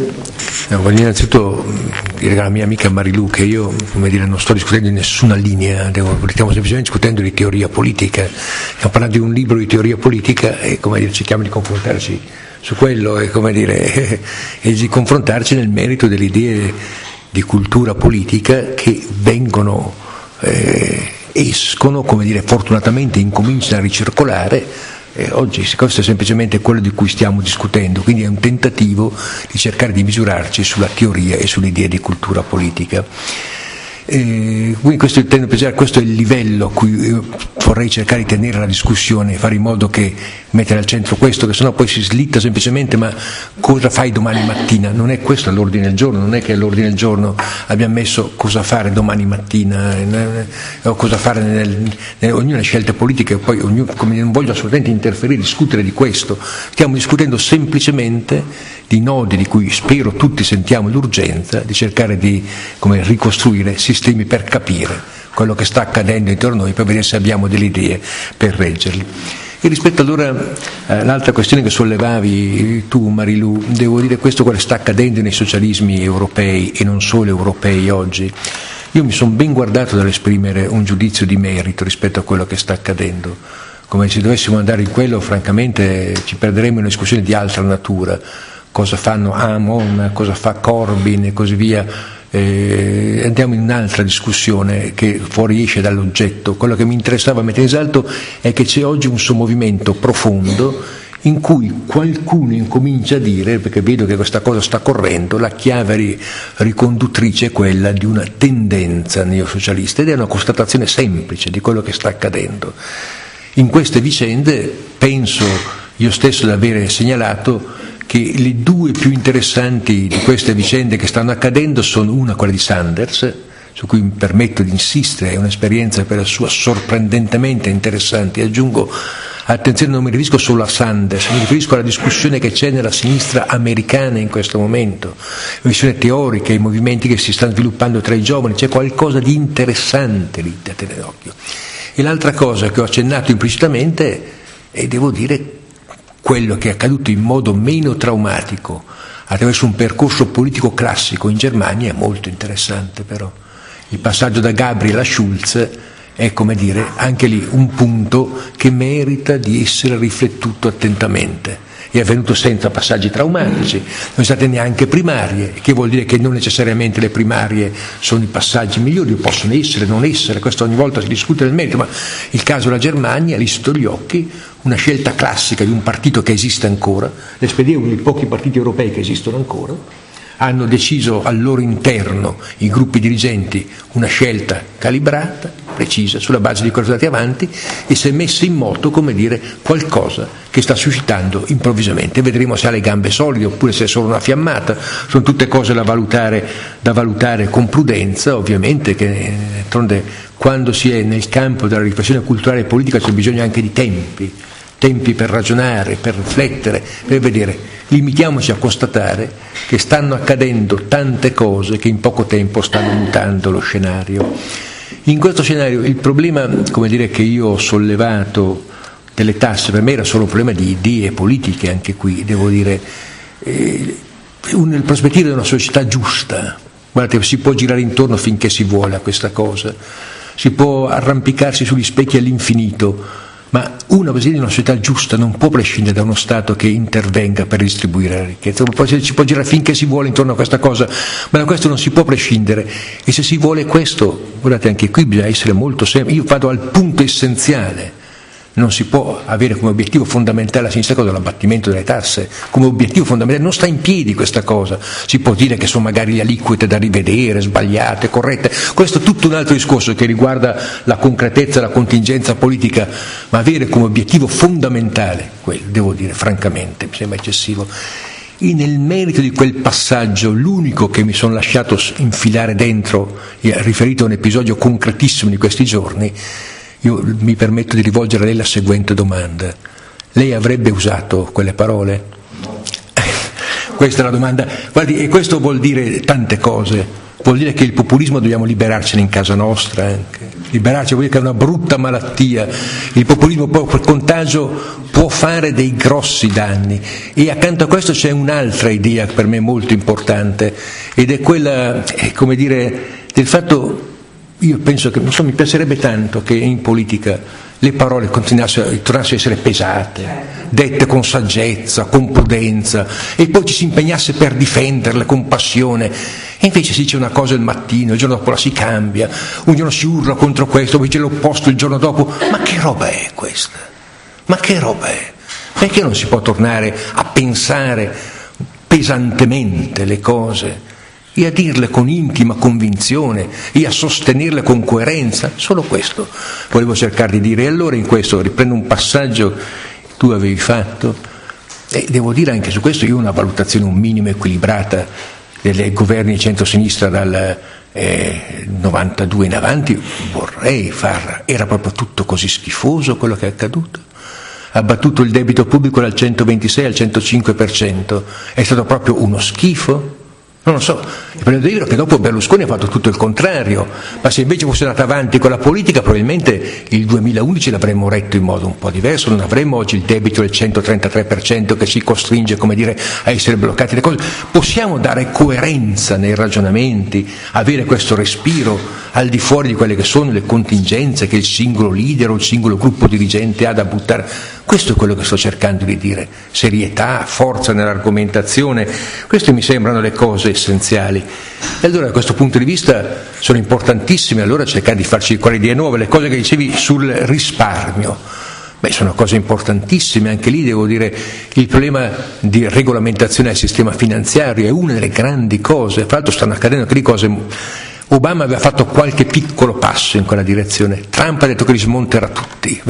Voglio innanzitutto dire alla mia amica Marilu che io, non sto discutendo in nessuna linea, stiamo semplicemente discutendo di teoria politica, stiamo parlando di un libro di teoria politica e cerchiamo di confrontarci su quello e di confrontarci nel merito delle idee di cultura politica che vengono, escono, fortunatamente incominciano a ricircolare. Oggi questo è semplicemente quello di cui stiamo discutendo, quindi è un tentativo di cercare di misurarci sulla teoria e sull'idea di cultura politica. Quindi questo è il livello a cui io vorrei cercare di tenere la discussione, fare in modo che mettere al centro questo, che sennò poi si slitta semplicemente ma cosa fai domani mattina? Non è questo all'ordine del giorno, non è che all'ordine del giorno abbiamo messo cosa fare domani mattina o cosa fare ognuna scelte politiche, poi non voglio assolutamente interferire, discutere di questo, stiamo discutendo semplicemente di nodi di cui spero tutti sentiamo l'urgenza di cercare di ricostruire sistemi per capire quello che sta accadendo intorno a noi, per vedere se abbiamo delle idee per reggerli. E rispetto allora all'altra questione che sollevavi tu, Marilu, devo dire questo quello che sta accadendo nei socialismi europei e non solo europei oggi. Io mi sono ben guardato dall'esprimere un giudizio di merito rispetto a quello che sta accadendo. Come se dovessimo andare in quello, francamente ci perderemmo in una discussione di altra natura. Cosa fanno Hamon, cosa fa Corbyn e così via, andiamo in un'altra discussione che fuoriesce dall'oggetto. Quello che mi interessava mettere in salto è che c'è oggi un sommovimento profondo in cui qualcuno incomincia a dire, perché vedo che questa cosa sta correndo, la chiave riconduttrice è quella di una tendenza neosocialista, ed è una constatazione semplice di quello che sta accadendo. In queste vicende penso io stesso di avere segnalato che le due più interessanti di queste vicende che stanno accadendo sono una quella di Sanders, su cui mi permetto di insistere, è un'esperienza per la sua sorprendentemente interessante. Aggiungo, attenzione, non mi riferisco solo a Sanders, mi riferisco alla discussione che c'è nella sinistra americana in questo momento, la visione teorica, i movimenti che si stanno sviluppando tra i giovani, c'è qualcosa di interessante lì da tenere d'occhio. E l'altra cosa che ho accennato implicitamente è, devo dire, quello che è accaduto in modo meno traumatico attraverso un percorso politico classico in Germania è molto interessante. Però il passaggio da Gabriel a Schulz è, anche lì un punto che merita di essere riflettuto attentamente. È avvenuto senza passaggi traumatici, non sono state neanche primarie, che vuol dire che non necessariamente le primarie sono i passaggi migliori, possono essere, non essere, questo ogni volta si discute nel merito, ma il caso della Germania, lì sotto gli occhi, una scelta classica di un partito che esiste ancora, l'SPD è uno dei pochi partiti europei che esistono ancora, hanno deciso al loro interno i gruppi dirigenti una scelta calibrata, precisa, sulla base di cosa è andati avanti, e si è messo in moto, qualcosa che sta suscitando improvvisamente. Vedremo se ha le gambe solide oppure se è solo una fiammata. Sono tutte cose da valutare con prudenza, ovviamente, che d'altronde quando si è nel campo della riflessione culturale e politica c'è bisogno anche di tempi per ragionare, per riflettere, per vedere. Limitiamoci a constatare che stanno accadendo tante cose che in poco tempo stanno mutando lo scenario. In questo scenario il problema, che io ho sollevato delle tasse, per me era solo un problema di idee politiche, anche qui, devo dire, nel prospettiva di una società giusta. Guardate, si può girare intorno finché si vuole a questa cosa, si può arrampicarsi sugli specchi all'infinito, ma una visione di una società giusta non può prescindere da uno Stato che intervenga per distribuire la ricchezza. Si può girare finché si vuole intorno a questa cosa, ma da questo non si può prescindere. E se si vuole questo, guardate, anche qui bisogna essere molto semplice. Io vado al punto essenziale. Non si può avere come obiettivo fondamentale la sinistra cosa l'abbattimento delle tasse, come obiettivo fondamentale. Non sta in piedi questa cosa. Si può dire che sono magari le aliquote da rivedere, sbagliate, corrette. Questo è tutto un altro discorso che riguarda la concretezza, la contingenza politica, ma avere come obiettivo fondamentale quello, devo dire francamente, mi sembra eccessivo. E nel merito di quel passaggio, l'unico che mi sono lasciato infilare dentro, riferito a un episodio concretissimo di questi giorni, io mi permetto di rivolgere a lei la seguente domanda: lei avrebbe usato quelle parole? Questa è la domanda. Guardi, e questo vuol dire tante cose, vuol dire che il populismo dobbiamo liberarcene in casa nostra anche. liberarci vuol dire che è una brutta malattia, il populismo per contagio può fare dei grossi danni, e accanto a questo c'è un'altra idea per me molto importante, ed è quella, come dire, del fatto, io penso che, non so, mi piacerebbe tanto che in politica le parole tornassero a essere pesate, dette con saggezza, con prudenza, e poi ci si impegnasse per difenderle con passione. E invece si dice una cosa il mattino, il giorno dopo la si cambia, un giorno si urla contro questo, poi c'è l'opposto il giorno dopo. Ma che roba è questa? Ma che roba è? Perché non si può tornare a pensare pesantemente le cose e a dirle con intima convinzione e a sostenerle con coerenza? Solo questo volevo cercare di dire. E allora in questo riprendo un passaggio che tu avevi fatto, e devo dire anche su questo io ho una valutazione un minimo equilibrata dei governi di centrosinistra dal 92 in avanti. Vorrei farla. Era proprio tutto così schifoso quello che è accaduto? Ha abbattuto il debito pubblico dal 126 al 105%, è stato proprio uno schifo? Non lo so, il prendo di dire che dopo Berlusconi ha fatto tutto il contrario, ma se invece fosse andata avanti con la politica probabilmente il 2011 l'avremmo retto in modo un po' diverso, non avremmo oggi il debito del 133% che ci costringe, come dire, a essere bloccati le cose. Possiamo dare coerenza nei ragionamenti, avere questo respiro al di fuori di quelle che sono le contingenze che il singolo leader o il singolo gruppo dirigente ha da buttare. Questo è quello che sto cercando di dire, serietà, forza nell'argomentazione, queste mi sembrano le cose essenziali. E allora da questo punto di vista sono importantissime allora cercare di far circolare idee nuove. Le cose che dicevi sul risparmio, sono cose importantissime, anche lì devo dire il problema di regolamentazione del sistema finanziario è una delle grandi cose, tra l'altro stanno accadendo anche lì cose. Obama aveva fatto qualche piccolo passo in quella direzione, Trump ha detto che li smonterà tutti,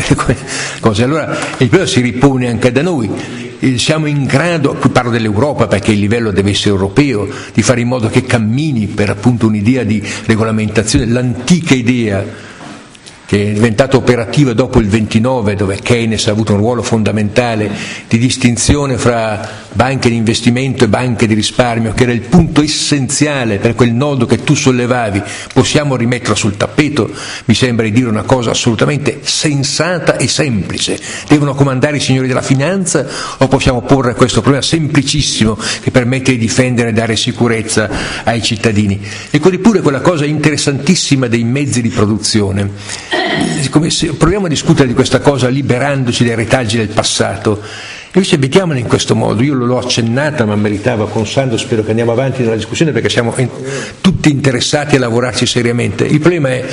allora il problema si ripone anche da noi. Siamo in grado, qui parlo dell'Europa perché il livello deve essere europeo, di fare in modo che cammini per appunto un'idea di regolamentazione, l'antica idea che è diventata operativa dopo il 29, dove Keynes ha avuto un ruolo fondamentale di distinzione fra banche di investimento e banche di risparmio, che era il punto essenziale per quel nodo che tu sollevavi. Possiamo rimetterlo sul tappeto? Mi sembra di dire una cosa assolutamente sensata e semplice. Devono comandare i signori della finanza o possiamo porre questo problema semplicissimo che permette di difendere e dare sicurezza ai cittadini? E poi pure quella cosa interessantissima dei mezzi di produzione. Proviamo a discutere di questa cosa liberandoci dai retaggi del passato. Invece vediamola in questo modo. Io l'ho accennata, ma meritava con Sandro, spero che andiamo avanti nella discussione perché siamo tutti interessati a lavorarci seriamente. Il problema è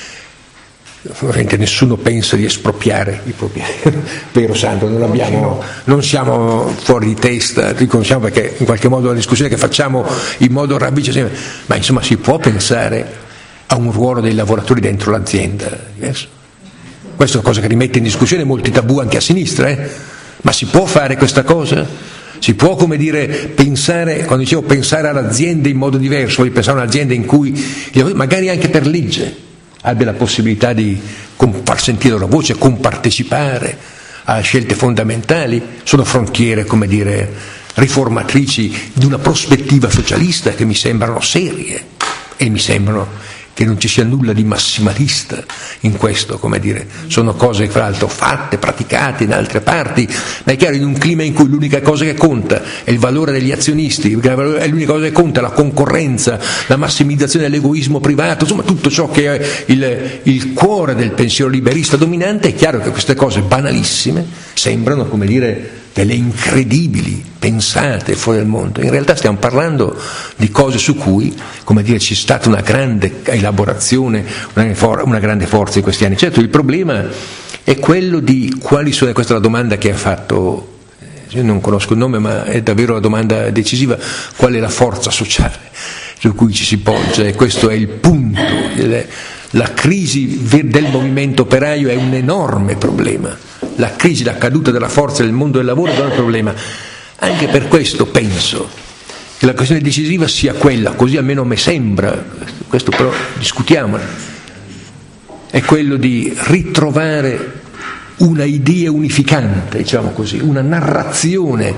nessuno pensa di espropriare i proprietari, vero Sandro? Non siamo fuori di testa, riconosciamo, perché in qualche modo la discussione che facciamo in modo ravvice, ma insomma si può pensare a un ruolo dei lavoratori dentro l'azienda diverso. Questa è una cosa che rimette in discussione molti tabù anche a sinistra, ma si può fare questa cosa? Si può, come dire, pensare, quando dicevo pensare all'azienda in modo diverso, voglio pensare a un'azienda in cui magari anche per legge abbia la possibilità di far sentire la loro voce, compartecipare a scelte fondamentali. Sono frontiere, come dire, riformatrici di una prospettiva socialista che mi sembrano serie e mi sembrano che non ci sia nulla di massimalista in questo, come dire, sono cose fra l'altro fatte, praticate in altre parti, ma è chiaro, in un clima in cui l'unica cosa che conta è il valore degli azionisti, è l'unica cosa che conta la concorrenza, la massimizzazione dell'egoismo privato, insomma tutto ciò che è il cuore del pensiero liberista dominante, è chiaro che queste cose banalissime sembrano, come dire, delle incredibili pensate fuori dal mondo. In realtà stiamo parlando di cose su cui, come dire, c'è stata una grande elaborazione, una grande forza in questi anni. Certo, il problema è quello di quali sono, questa è la domanda che ha fatto, io non conosco il nome ma è davvero la domanda decisiva, qual è la forza sociale su cui ci si poggia, e questo è il punto. La crisi del movimento operaio è un enorme problema. La crisi, la caduta della forza del mondo del lavoro è un problema. Anche per questo penso che la questione decisiva sia quella, così almeno mi sembra, questo però discutiamola, è quello di ritrovare una idea unificante, diciamo così, una narrazione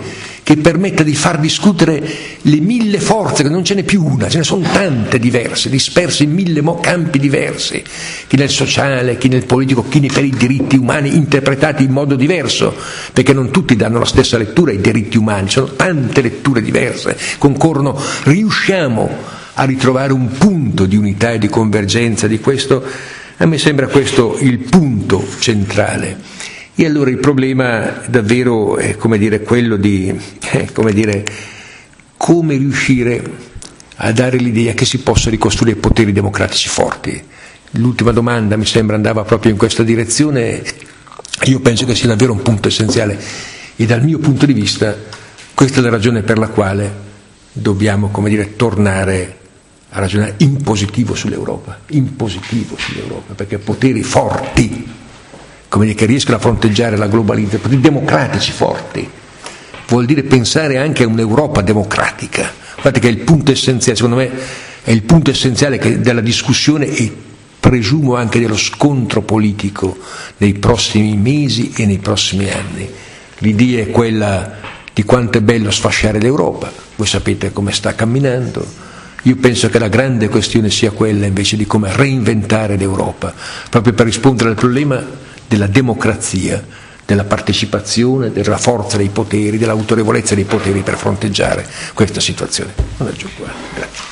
che permetta di far discutere le 1000 forze, che non ce n'è più una, ce ne sono tante diverse, disperse in 1000 campi diversi, chi nel sociale, chi nel politico, chi per i diritti umani interpretati in modo diverso, perché non tutti danno la stessa lettura ai diritti umani, sono tante letture diverse, concorrono, riusciamo a ritrovare un punto di unità e di convergenza di questo. A me sembra questo il punto centrale. E allora il problema davvero è, quello di, come riuscire a dare l'idea che si possa ricostruire poteri democratici forti. L'ultima domanda mi sembra andava proprio in questa direzione. Io penso che sia davvero un punto essenziale e dal mio punto di vista questa è la ragione per la quale dobbiamo, tornare a ragionare in positivo sull'Europa, perché poteri forti, che riescono a fronteggiare la globalizzazione, poteri democratici forti, vuol dire pensare anche a un'Europa democratica. Guardate che è il punto essenziale, secondo me è il punto essenziale della discussione e presumo anche dello scontro politico nei prossimi mesi e nei prossimi anni. L'idea è quella di quanto è bello sfasciare l'Europa, voi sapete come sta camminando. Io penso che la grande questione sia quella invece di come reinventare l'Europa, proprio per rispondere al problema della democrazia, della partecipazione, della forza dei poteri, dell'autorevolezza dei poteri per fronteggiare questa situazione. Non aggiungo, grazie.